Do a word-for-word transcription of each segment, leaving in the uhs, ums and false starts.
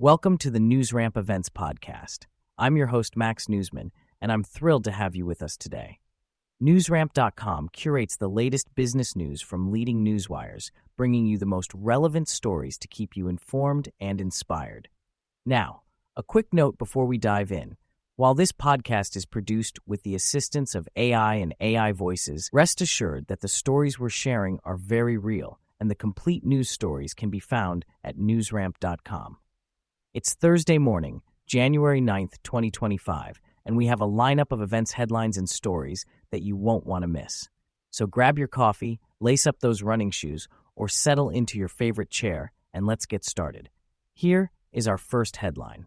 Welcome to the NewsRamp Events Podcast. I'm your host, Max Newsman, and I'm thrilled to have you with us today. NewsRamp dot com curates the latest business news from leading newswires, bringing you the most relevant stories to keep you informed and inspired. Now, a quick note before we dive in. While this podcast is produced with the assistance of A I and A I voices, rest assured that the stories we're sharing are very real, and the complete news stories can be found at NewsRamp dot com. It's Thursday morning, January ninth, twenty twenty-five, and we have a lineup of events headlines and stories that you won't want to miss. So grab your coffee, lace up those running shoes, or settle into your favorite chair, and let's get started. Here is our first headline.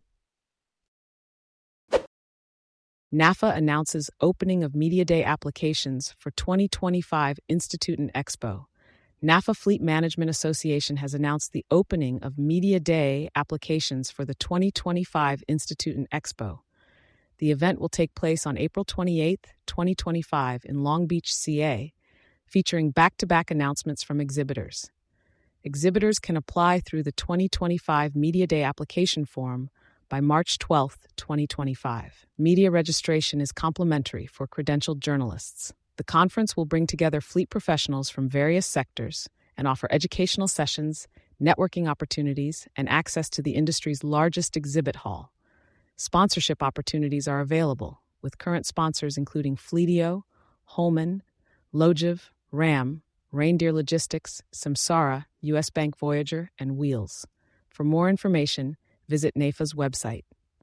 NAFA announces opening of Media Day applications for twenty twenty-five Institute and Expo. NAFA Fleet Management Association has announced the opening of Media Day applications for the twenty twenty-five Institute and Expo. The event will take place on April twenty-eighth, twenty twenty-five in Long Beach, C A, featuring back-to-back announcements from exhibitors. Exhibitors can apply through the twenty twenty-five Media Day application form by March twelfth, twenty twenty-five. Media registration is complimentary for credentialed journalists. The conference will bring together fleet professionals from various sectors and offer educational sessions, networking opportunities, and access to the industry's largest exhibit hall. Sponsorship opportunities are available, with current sponsors including Fleetio, Holman, Logiv, Ram, Reindeer Logistics, Samsara, U S Bank Voyager, and Wheels. For more information, visit NAFA's website.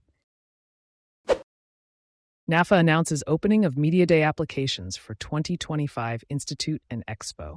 NAFA announces opening of Media Day applications for twenty twenty-five Institute and Expo.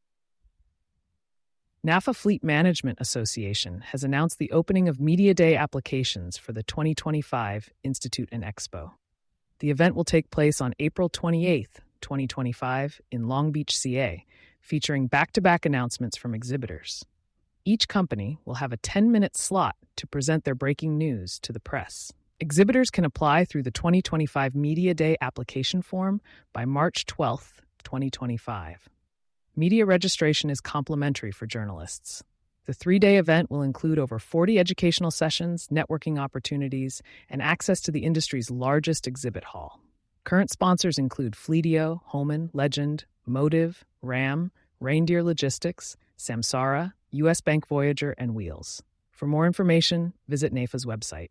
NAFA Fleet Management Association has announced the opening of Media Day applications for the twenty twenty-five Institute and Expo. The event will take place on April twenty-eighth, twenty twenty-five in Long Beach, C A, featuring back-to-back announcements from exhibitors. Each company will have a ten-minute slot to present their breaking news to the press. Exhibitors can apply through the twenty twenty-five Media Day application form by March twelfth, twenty twenty-five. Media registration is complimentary for journalists. The three-day event will include over forty educational sessions, networking opportunities, and access to the industry's largest exhibit hall. Current sponsors include Fleetio, Holman, Legend, Motive, Ram, Reindeer Logistics, Samsara, U S Bank Voyager, and Wheels. For more information, visit NAFA's website.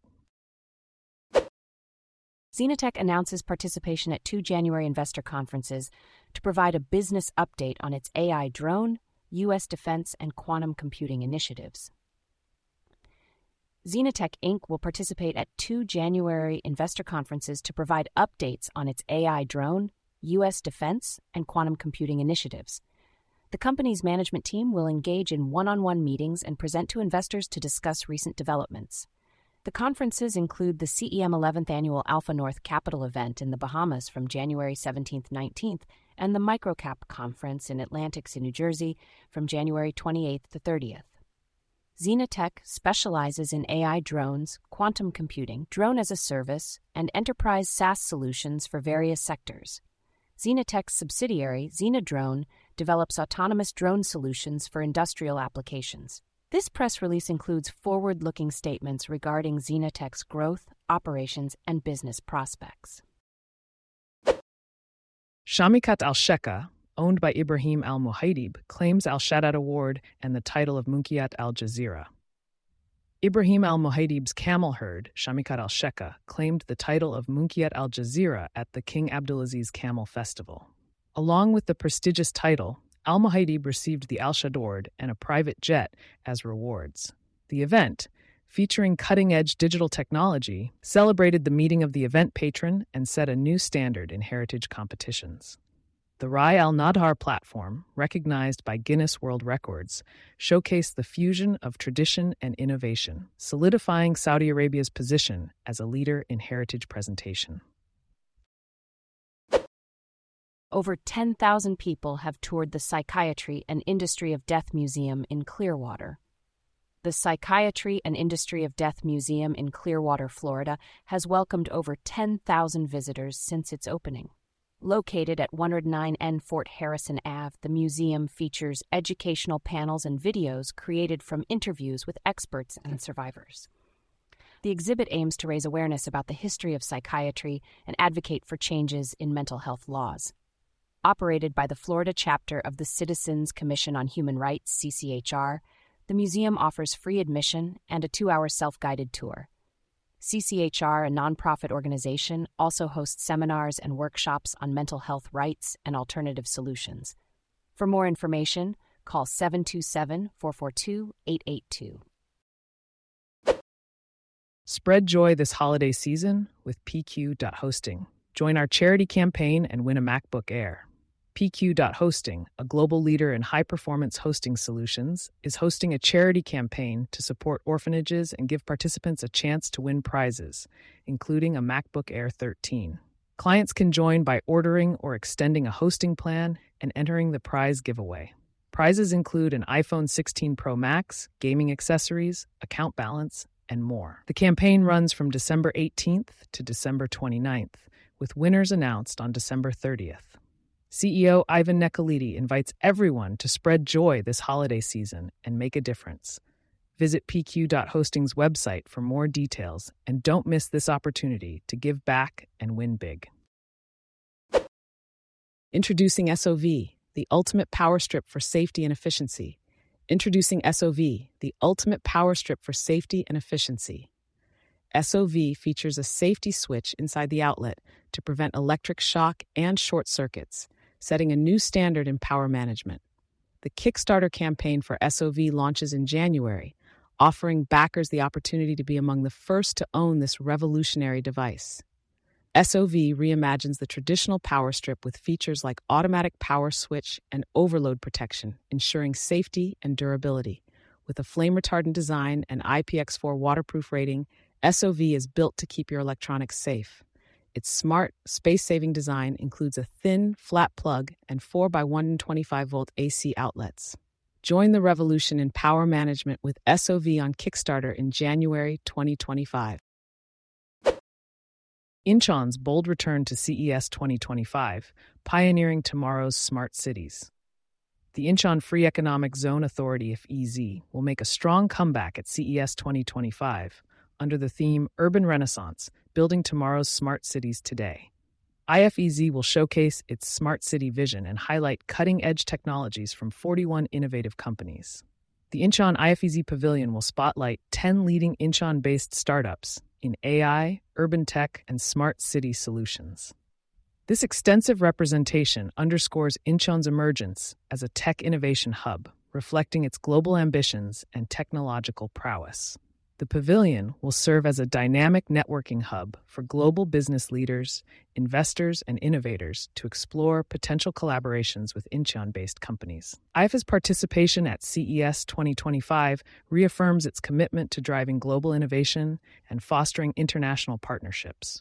ZenaTech announces participation at two January investor conferences to provide a business update on its A I drone, U S defense, and quantum computing initiatives. ZenaTech Incorporated will participate at two January investor conferences to provide updates on its A I drone, U S defense, and quantum computing initiatives. The company's management team will engage in one-on-one meetings and present to investors to discuss recent developments. The conferences include the C E M eleventh Annual Alpha North Capital event in the Bahamas from January seventeenth to nineteenth and the Microcap Conference in Atlantic, New Jersey from January twenty-eighth to thirtieth. ZenaTech specializes in A I drones, quantum computing, drone-as-a-service, and enterprise SaaS solutions for various sectors. ZenaTech's subsidiary, ZenaDrone, develops autonomous drone solutions for industrial applications. This press release includes forward-looking statements regarding ZenaTech's growth, operations, and business prospects. Shamikat Al-Sheka, owned by Ibrahim Al-Muhaidib, claims Al-Shaddad Award and the title of Munkiat Al-Jazeera. Ibrahim Al-Muhaidib's camel herd, Shamikat Al-Sheka, claimed the title of Munkiat Al-Jazeera at the King Abdulaziz Camel Festival. Along with the prestigious title, Al-Muhaidib received the Al-Shaddad Award and a private jet as rewards. The event, featuring cutting-edge digital technology, celebrated the meeting of the event patron and set a new standard in heritage competitions. The Rai Al-Nadhar platform, recognized by Guinness World Records, showcased the fusion of tradition and innovation, solidifying Saudi Arabia's position as a leader in heritage presentation. Over ten thousand people have toured the Psychiatry and Industry of Death Museum in Clearwater. The Psychiatry and Industry of Death Museum in Clearwater, Florida, has welcomed over ten thousand visitors since its opening. Located at one oh nine N Fort Harrison Avenue, the museum features educational panels and videos created from interviews with experts and survivors. The exhibit aims to raise awareness about the history of psychiatry and advocate for changes in mental health laws. Operated by the Florida chapter of the Citizens Commission on Human Rights, C C H R, the museum offers free admission and a two-hour self-guided tour. C C H R, a nonprofit organization, also hosts seminars and workshops on mental health rights and alternative solutions. For more information, call seven two seven, four four two, eight eight two. Spread joy this holiday season with P Q dot hosting. Join our charity campaign and win a MacBook Air. P Q dot hosting, a global leader in high-performance hosting solutions, is hosting a charity campaign to support orphanages and give participants a chance to win prizes, including a MacBook Air thirteen. Clients can join by ordering or extending a hosting plan and entering the prize giveaway. Prizes include an iPhone sixteen Pro Max, gaming accessories, account balance, and more. The campaign runs from December eighteenth to December twenty-ninth, with winners announced on December thirtieth. C E O Ivan Nicoliti invites everyone to spread joy this holiday season and make a difference. Visit P Q dot hosting's website for more details, and don't miss this opportunity to give back and win big. Introducing S O V, the ultimate power strip for safety and efficiency. Introducing S O V, the ultimate power strip for safety and efficiency. S O V features a safety switch inside the outlet to prevent electric shock and short circuits, setting a new standard in power management. The Kickstarter campaign for S O V launches in January, offering backers the opportunity to be among the first to own this revolutionary device. S O V reimagines the traditional power strip with features like automatic power switch and overload protection, ensuring safety and durability. With a flame-retardant design and I P X four waterproof rating, S O V is built to keep your electronics safe. Its smart, space-saving design includes a thin, flat plug and four by one hundred twenty-five volt A C outlets. Join the revolution in power management with S O V on Kickstarter in January twenty twenty-five. Incheon's bold return to C E S twenty twenty-five, pioneering tomorrow's smart cities. The Incheon Free Economic Zone Authority, F E Z, will make a strong comeback at C E S twenty twenty-five under the theme Urban Renaissance, Building Tomorrow's Smart Cities Today. I F E Z will showcase its smart city vision and highlight cutting-edge technologies from forty-one innovative companies. The Incheon I F E Z Pavilion will spotlight ten leading Incheon-based startups in A I, urban tech, and smart city solutions. This extensive representation underscores Incheon's emergence as a tech innovation hub, reflecting its global ambitions and technological prowess. The pavilion will serve as a dynamic networking hub for global business leaders, investors, and innovators to explore potential collaborations with Incheon-based companies. I F E's participation at C E S twenty twenty-five reaffirms its commitment to driving global innovation and fostering international partnerships.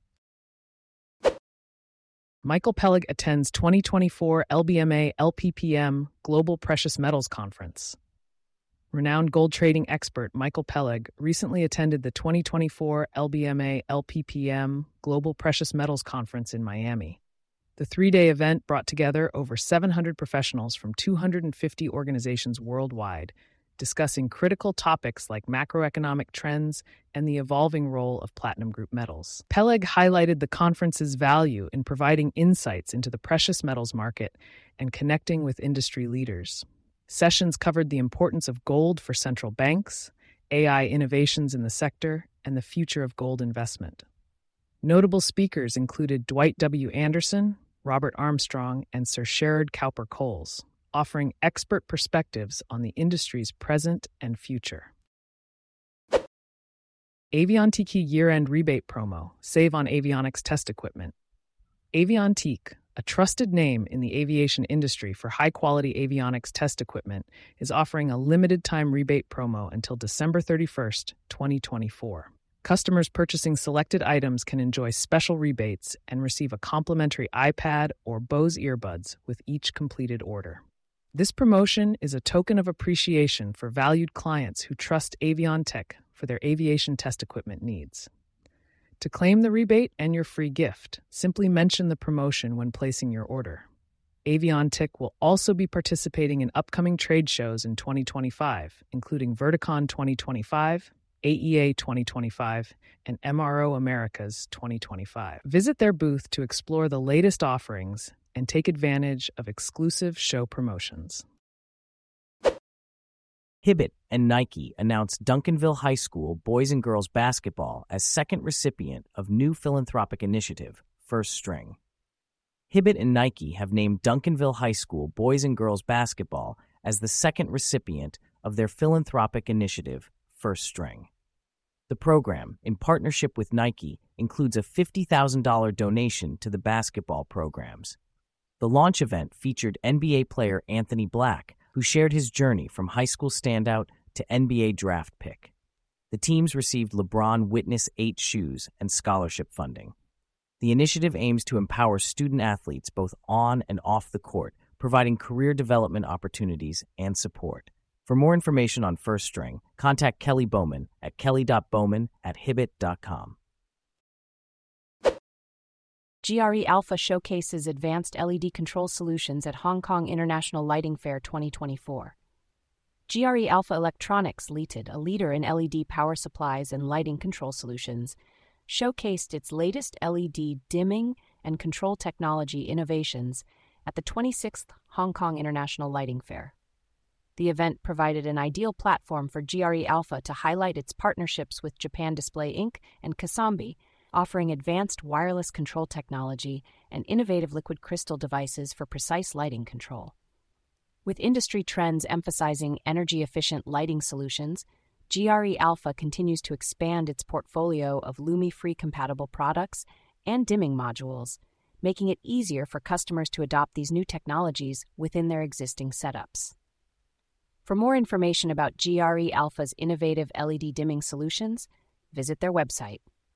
Michael Peleg attends twenty twenty-four L B M A L P P M Global Precious Metals Conference. Renowned gold trading expert Michael Peleg recently attended the twenty twenty-four L B M A L P P M Global Precious Metals Conference in Miami. The three-day event brought together over seven hundred professionals from two hundred fifty organizations worldwide, discussing critical topics like macroeconomic trends and the evolving role of platinum group metals. Peleg highlighted the conference's value in providing insights into the precious metals market and connecting with industry leaders. Sessions covered the importance of gold for central banks, A I innovations in the sector, and the future of gold investment. Notable speakers included Dwight W. Anderson, Robert Armstrong, and Sir Sherard Cowper-Coles, offering expert perspectives on the industry's present and future. Aviontique year-end rebate promo, save on avionics test equipment. Aviontique, a trusted name in the aviation industry for high-quality avionics test equipment, is offering a limited-time rebate promo until December thirty-first, twenty twenty-four. Customers purchasing selected items can enjoy special rebates and receive a complimentary iPad or Bose earbuds with each completed order. This promotion is a token of appreciation for valued clients who trust Aviontique for their aviation test equipment needs. To claim the rebate and your free gift, simply mention the promotion when placing your order. Aviontique will also be participating in upcoming trade shows in twenty twenty-five, including Verticon twenty twenty-five, A E A twenty twenty-five, and M R O Americas twenty twenty-five. Visit their booth to explore the latest offerings and take advantage of exclusive show promotions. Hibbett and Nike announced Duncanville High School boys and girls basketball as second recipient of new philanthropic initiative, First String. Hibbett and Nike have named Duncanville High School boys and girls basketball as the second recipient of their philanthropic initiative, First String. The program, in partnership with Nike, includes a fifty thousand dollars donation to the basketball programs. The launch event featured N B A player Anthony Black, who shared his journey from high school standout to N B A draft pick. The teams received LeBron Witness eight shoes and scholarship funding. The initiative aims to empower student athletes both on and off the court, providing career development opportunities and support. For more information on First String, contact Kelly Bowman at kelly dot bowman at hibbett dot com. G R E Alpha showcases advanced L E D control solutions at Hong Kong International Lighting Fair twenty twenty-four. G R E Alpha Electronics Limited, a leader in L E D power supplies and lighting control solutions, showcased its latest L E D dimming and control technology innovations at the twenty-sixth Hong Kong International Lighting Fair. The event provided an ideal platform for G R E Alpha to highlight its partnerships with Japan Display Incorporated and Kasambi, offering advanced wireless control technology and innovative liquid crystal devices for precise lighting control. With industry trends emphasizing energy-efficient lighting solutions, G R E Alpha continues to expand its portfolio of Lumi-free compatible products and dimming modules, making it easier for customers to adopt these new technologies within their existing setups. For more information about G R E Alpha's innovative L E D dimming solutions, visit their website.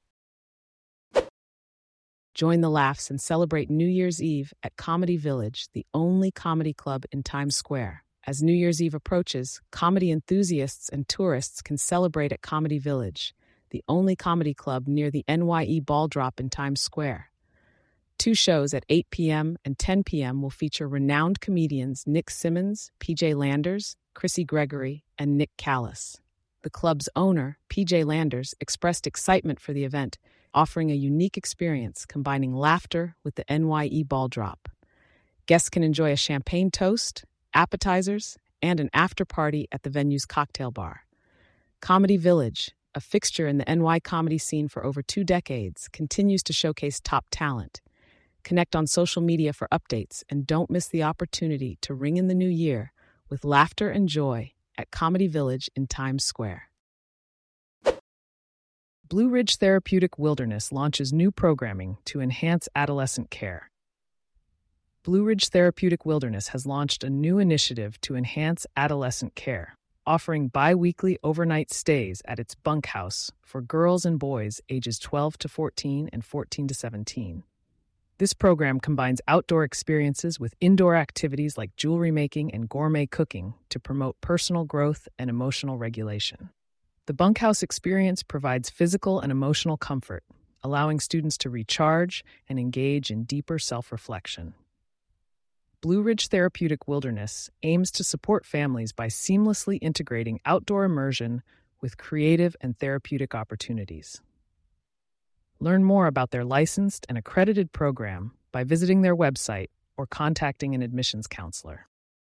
Join the laughs and celebrate New Year's Eve at Comedy Village, the only comedy club in Times Square. As New Year's Eve approaches, comedy enthusiasts and tourists can celebrate at Comedy Village, the only comedy club near the N Y E Ball Drop in Times Square. Two shows at eight p.m. and ten p.m. will feature renowned comedians Nick Simmons, P J Landers, Chrissy Gregory, and Nick Callis. The club's owner, P J Landers, expressed excitement for the event, offering a unique experience combining laughter with the N Y E Ball Drop. Guests can enjoy a champagne toast, appetizers, and an after-party at the venue's cocktail bar. Comedy Village, a fixture in the N Y comedy scene for over two decades, continues to showcase top talent. Connect on social media for updates and don't miss the opportunity to ring in the new year with laughter and joy at Comedy Village in Times Square. Blue Ridge Therapeutic Wilderness launches new programming to enhance adolescent care. Blue Ridge Therapeutic Wilderness has launched a new initiative to enhance adolescent care, offering bi-weekly overnight stays at its bunkhouse for girls and boys ages twelve to fourteen and fourteen to seventeen. This program combines outdoor experiences with indoor activities like jewelry making and gourmet cooking to promote personal growth and emotional regulation. The bunkhouse experience provides physical and emotional comfort, allowing students to recharge and engage in deeper self-reflection. Blue Ridge Therapeutic Wilderness aims to support families by seamlessly integrating outdoor immersion with creative and therapeutic opportunities. Learn more about their licensed and accredited program by visiting their website or contacting an admissions counselor.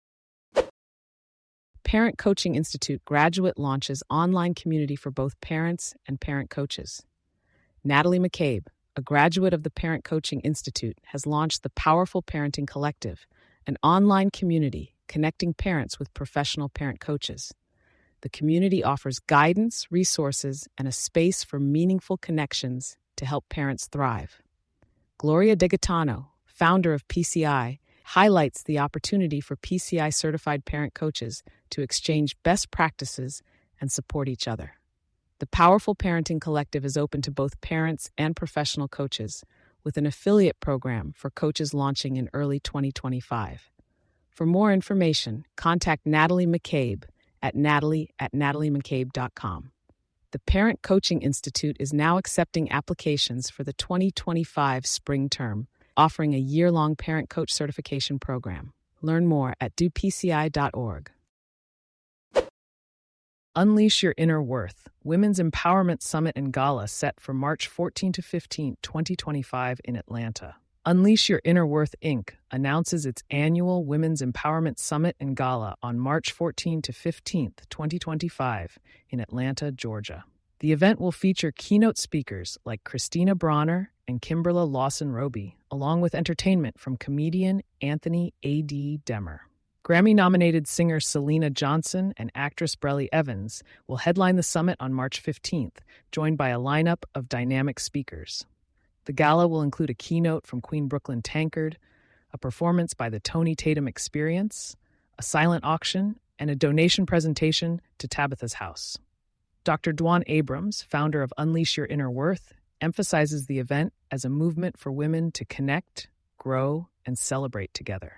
Parent Coaching Institute graduate launches online community for both parents and parent coaches. Natalie McCabe, a graduate of the Parent Coaching Institute, has launched the Powerful Parenting Collective, an online community connecting parents with professional parent coaches. The community offers guidance, resources, and a space for meaningful connections to help parents thrive. Gloria DeGaetano, founder of P C I, highlights the opportunity for P C I-certified parent coaches to exchange best practices and support each other. The Powerful Parenting Collective is open to both parents and professional coaches, with an affiliate program for coaches launching in early twenty twenty-five. For more information, contact Natalie McCabe at natalie at natalie mccabe dot com. The Parent Coaching Institute is now accepting applications for the twenty twenty-five spring term, offering a year-long parent coach certification program. Learn more at do p c i dot org. Unleash Your Inner Worth, Women's Empowerment Summit and Gala set for March fourteenth to fifteenth, twenty twenty-five in Atlanta. Unleash Your Inner Worth, Incorporated announces its annual Women's Empowerment Summit and Gala on March fourteenth to fifteenth, twenty twenty-five in Atlanta, Georgia. The event will feature keynote speakers like Christina Bronner and Kimberla Lawson-Roby, along with entertainment from comedian Anthony A D. Demmer. Grammy-nominated singer Selena Johnson and actress Brelly Evans will headline the summit on March fifteenth, joined by a lineup of dynamic speakers. The gala will include a keynote from Queen Brooklyn Tankard, a performance by the Tony Tatum Experience, a silent auction, and a donation presentation to Tabitha's House. Doctor Dwan Abrams, founder of Unleash Your Inner Worth, emphasizes the event as a movement for women to connect, grow, and celebrate together.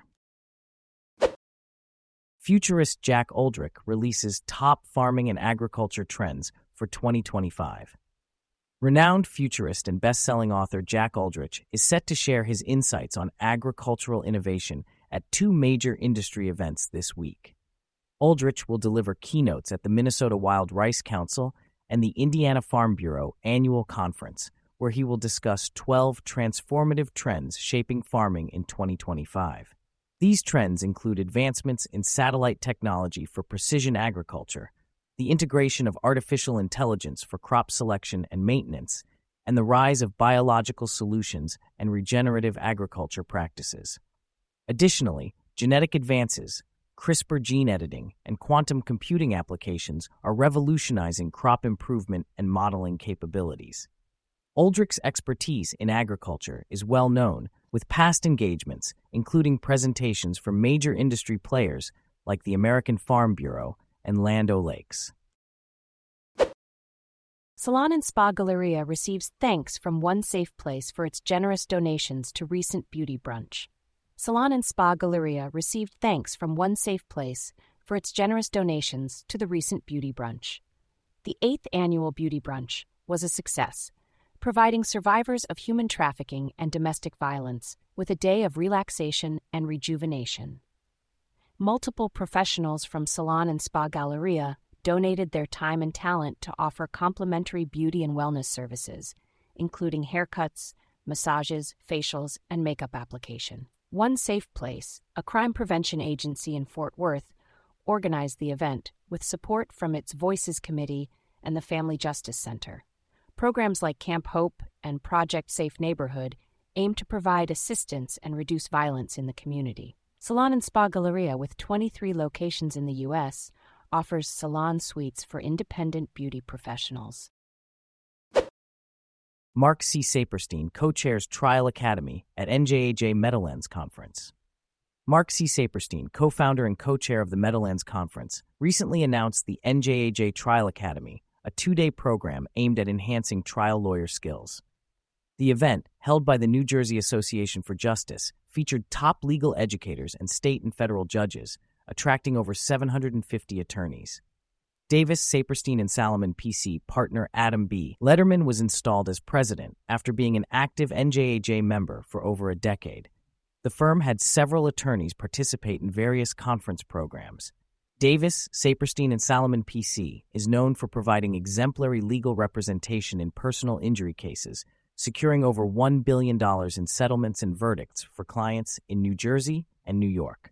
Futurist Jack Oldrick releases top farming and agriculture trends for twenty twenty-five. Renowned futurist and best-selling author Jack Oldrick is set to share his insights on agricultural innovation at two major industry events this week. Oldrick will deliver keynotes at the Minnesota Wild Rice Council and the Indiana Farm Bureau annual conference, where he will discuss twelve transformative trends shaping farming in twenty twenty-five. These trends include advancements in satellite technology for precision agriculture, the integration of artificial intelligence for crop selection and maintenance, and the rise of biological solutions and regenerative agriculture practices. Additionally, genetic advances, CRISPR gene editing, and quantum computing applications are revolutionizing crop improvement and modeling capabilities. Oldrick's expertise in agriculture is well known, with past engagements, including presentations from major industry players like the American Farm Bureau and Land O'Lakes. Salon and Spa Galleria receives thanks from One Safe Place for its generous donations to recent beauty brunch. Salon and Spa Galleria received thanks from One Safe Place for its generous donations to the recent beauty brunch. The eighth annual beauty brunch was a success, providing survivors of human trafficking and domestic violence with a day of relaxation and rejuvenation. Multiple professionals from Salon and Spa Galleria donated their time and talent to offer complimentary beauty and wellness services, including haircuts, massages, facials, and makeup application. One Safe Place, a crime prevention agency in Fort Worth, organized the event with support from its Voices Committee and the Family Justice Center. Programs like Camp Hope and Project Safe Neighborhood aim to provide assistance and reduce violence in the community. Salon and Spa Galleria, with twenty-three locations in the U S, offers salon suites for independent beauty professionals. Mark C. Saperstein co-chairs Trial Academy at N J A J Meadowlands Conference. Mark C. Saperstein, co-founder and co-chair of the Meadowlands Conference, recently announced the N J A J Trial Academy, a two-day program aimed at enhancing trial lawyer skills. The event, held by the New Jersey Association for Justice, featured top legal educators and state and federal judges, attracting over seven hundred fifty attorneys. Davis, Saperstein and Salomon P C partner Adam B. Letterman was installed as president after being an active N J A J member for over a decade. The firm had several attorneys participate in various conference programs. Davis, Saperstein and Salomon P C is known for providing exemplary legal representation in personal injury cases, securing over one billion dollars in settlements and verdicts for clients in New Jersey and New York.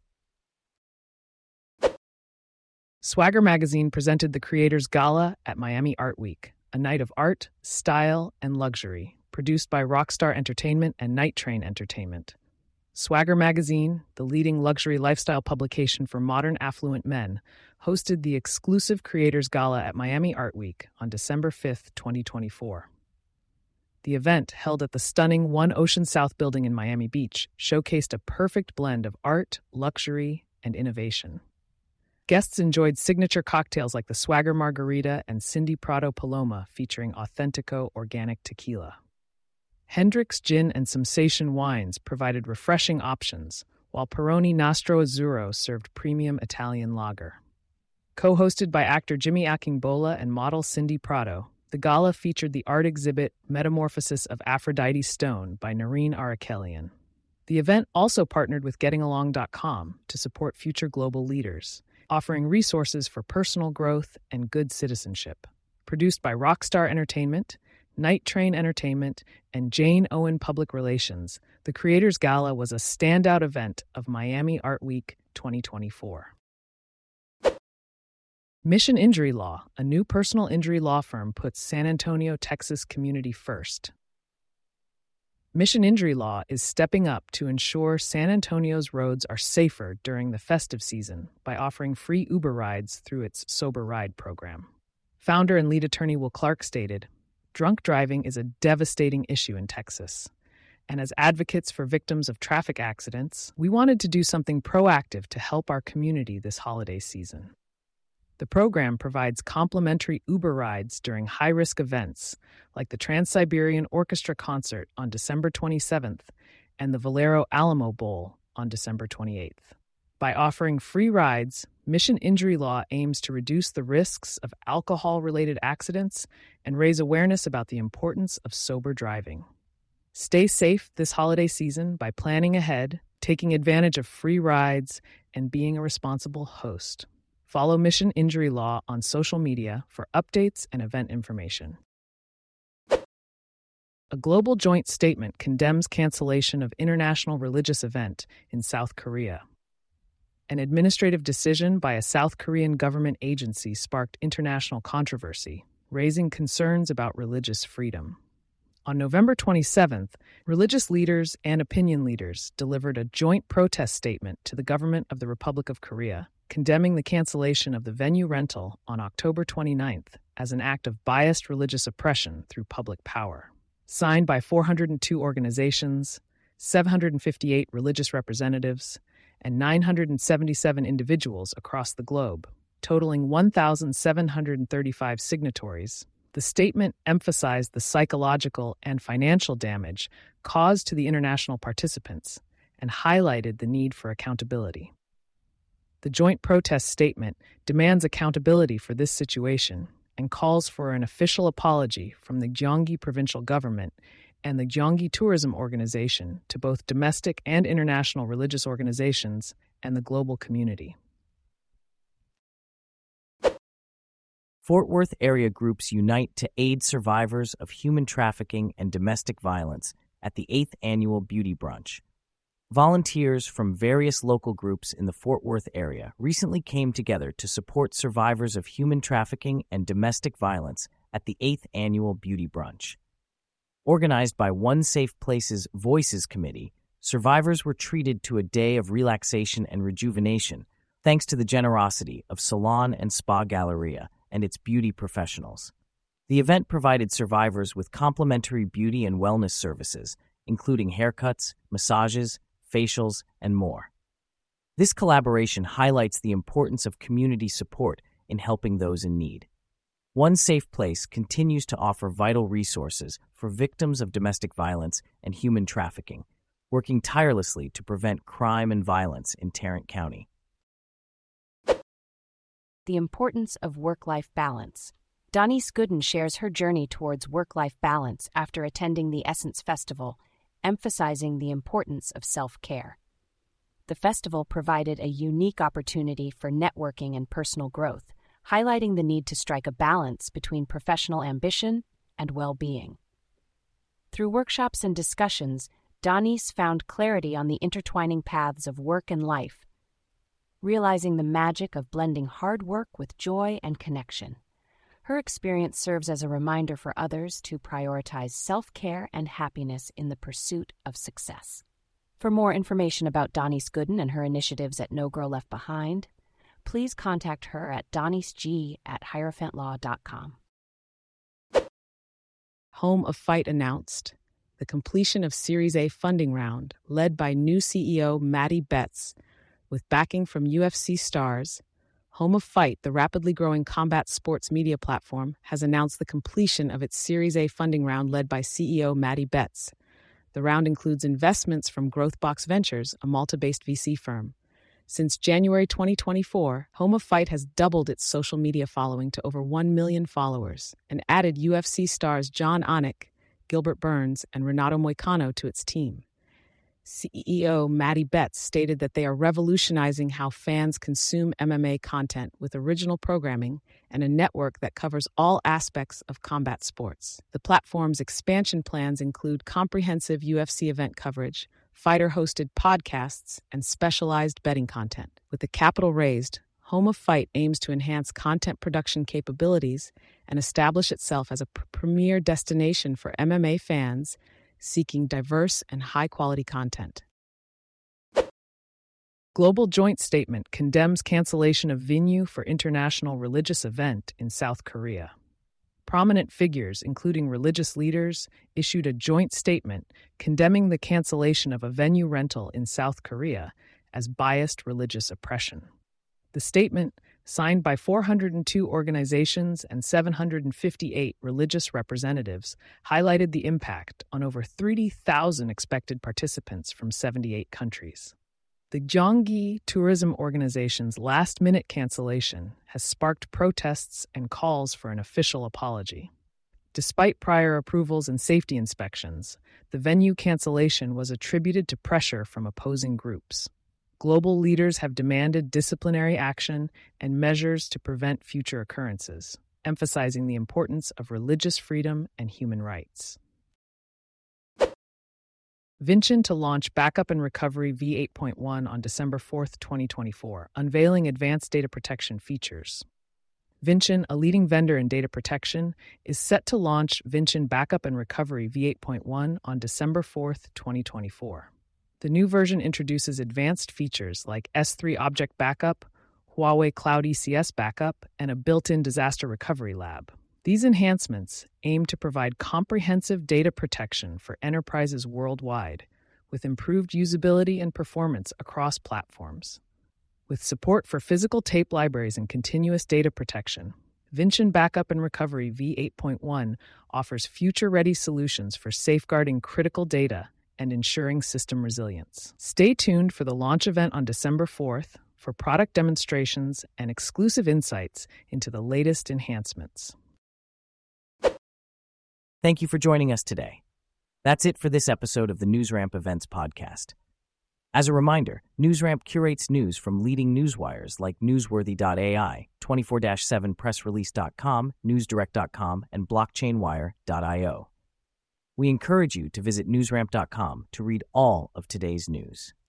Swagger Magazine presented the Creators Gala at Miami Art Week, a night of art, style, and luxury, produced by Rockstar Entertainment and Night Train Entertainment. Swagger Magazine, the leading luxury lifestyle publication for modern affluent men, hosted the exclusive Creators Gala at Miami Art Week on December fifth, twenty twenty-four. The event, held at the stunning One Ocean South building in Miami Beach, showcased a perfect blend of art, luxury, and innovation. Guests enjoyed signature cocktails like the Swagger Margarita and Cindy Prado Paloma, featuring Authentico organic tequila. Hendrick's Gin and Sensation Wines provided refreshing options, while Peroni Nastro Azzurro served premium Italian lager. Co-hosted by actor Jimmy Akingbola and model Cindy Prado, the gala featured the art exhibit Metamorphosis of Aphrodite Stone by Noreen Arakelian. The event also partnered with Getting Along dot com to support future global leaders, offering resources for personal growth and good citizenship. Produced by Rockstar Entertainment, Night Train Entertainment, and Jane Owen Public Relations, the Creators Gala was a standout event of Miami Art Week twenty twenty-four. Mission Injury Law, a new personal injury law firm, puts San Antonio, Texas community first. Mission Injury Law is stepping up to ensure San Antonio's roads are safer during the festive season by offering free Uber rides through its Sober Ride program. Founder and lead attorney Will Clark stated, "Drunk driving is a devastating issue in Texas, and as advocates for victims of traffic accidents, we wanted to do something proactive to help our community this holiday season." The program provides complimentary Uber rides during high-risk events like the Trans-Siberian Orchestra concert on December twenty-seventh and the Valero Alamo Bowl on December twenty-eighth. By offering free rides, Mission Injury Law aims to reduce the risks of alcohol-related accidents and raise awareness about the importance of sober driving. Stay safe this holiday season by planning ahead, taking advantage of free rides, and being a responsible host. Follow Mission Injury Law on social media for updates and event information. A global joint statement condemns cancellation of international religious event in South Korea. An administrative decision by a South Korean government agency sparked international controversy, raising concerns about religious freedom. On November twenty-seventh, religious leaders and opinion leaders delivered a joint protest statement to the government of the Republic of Korea, condemning the cancellation of the venue rental on October twenty-ninth as an act of biased religious oppression through public power. Signed by four hundred two organizations, seven hundred fifty-eight religious representatives, and nine hundred seventy-seven individuals across the globe, totaling one thousand seven hundred thirty-five signatories, the statement emphasized the psychological and financial damage caused to the international participants and highlighted the need for accountability. The joint protest statement demands accountability for this situation and calls for an official apology from the Gyeonggi provincial government and the Gyeonggi Tourism Organization to both domestic and international religious organizations and the global community. Fort Worth area groups unite to aid survivors of human trafficking and domestic violence at the eighth Annual Beauty Brunch. Volunteers from various local groups in the Fort Worth area recently came together to support survivors of human trafficking and domestic violence at the eighth Annual Beauty Brunch. Organized by One Safe Places Voices Committee, survivors were treated to a day of relaxation and rejuvenation thanks to the generosity of Salon and Spa Galleria and its beauty professionals. The event provided survivors with complimentary beauty and wellness services, including haircuts, massages, facials, and more. This collaboration highlights the importance of community support in helping those in need. One Safe Place continues to offer vital resources for victims of domestic violence and human trafficking, working tirelessly to prevent crime and violence in Tarrant County. The importance of work-life balance. Donice Gooden shares her journey towards work-life balance after attending the Essence Festival, emphasizing the importance of self-care. The festival provided a unique opportunity for networking and personal growth, highlighting the need to strike a balance between professional ambition and well-being. Through workshops and discussions, Donice found clarity on the intertwining paths of work and life, realizing the magic of blending hard work with joy and connection. Her experience serves as a reminder for others to prioritize self-care and happiness in the pursuit of success. For more information about Donice Gooden and her initiatives at No Girl Left Behind, please contact her at doniceg at hierophant law dot com. Home of Fight announced the completion of Series A funding round led by new C E O Maddie Betts, with backing from U F C stars. Home of Fight, the rapidly growing combat sports media platform, has announced the completion of its Series A funding round led by C E O Maddie Betts. The round includes investments from GrowthBox Ventures, a Malta-based V C firm. Since January twenty twenty-four, Home of Fight has doubled its social media following to over one million followers and added U F C stars John Anik, Gilbert Burns, and Renato Moicano to its team. C E O Maddie Betts stated that they are revolutionizing how fans consume M M A content with original programming and a network that covers all aspects of combat sports. The platform's expansion plans include comprehensive U F C event coverage, fighter-hosted podcasts, and specialized betting content. With the capital raised, Home of Fight aims to enhance content production capabilities and establish itself as a pr- premier destination for M M A fans seeking diverse and high-quality content. Global Joint Statement condemns cancellation of venue for international religious event in South Korea. Prominent figures, including religious leaders, issued a joint statement condemning the cancellation of a venue rental in South Korea as biased religious oppression. The statement, signed by four hundred two organizations and seven hundred fifty-eight religious representatives, highlighted the impact on over thirty thousand expected participants from seventy-eight countries. The Gyeonggi Tourism Organization's last-minute cancellation has sparked protests and calls for an official apology. Despite prior approvals and safety inspections, the venue cancellation was attributed to pressure from opposing groups. Global leaders have demanded disciplinary action and measures to prevent future occurrences, emphasizing the importance of religious freedom and human rights. Vinchin to launch Backup and Recovery V eight point one on December fourth, twenty twenty-four, unveiling advanced data protection features. Vinchin, a leading vendor in data protection, is set to launch Vinchin Backup and Recovery V eight point one on December fourth, twenty twenty-four. The new version introduces advanced features like S three Object Backup, Huawei Cloud E C S Backup, and a built-in disaster recovery lab. These enhancements aim to provide comprehensive data protection for enterprises worldwide, with improved usability and performance across platforms. With support for physical tape libraries and continuous data protection, Vinchin Backup and Recovery V eight point one offers future-ready solutions for safeguarding critical data and ensuring system resilience. Stay tuned for the launch event on December fourth for product demonstrations and exclusive insights into the latest enhancements. Thank you for joining us today. That's it for this episode of the NewsRamp Events Podcast. As a reminder, NewsRamp curates news from leading newswires like Newsworthy dot A I, twenty-four seven press release dot com, newsdirect dot com, and blockchain wire dot io. We encourage you to visit newsramp dot com to read all of today's news.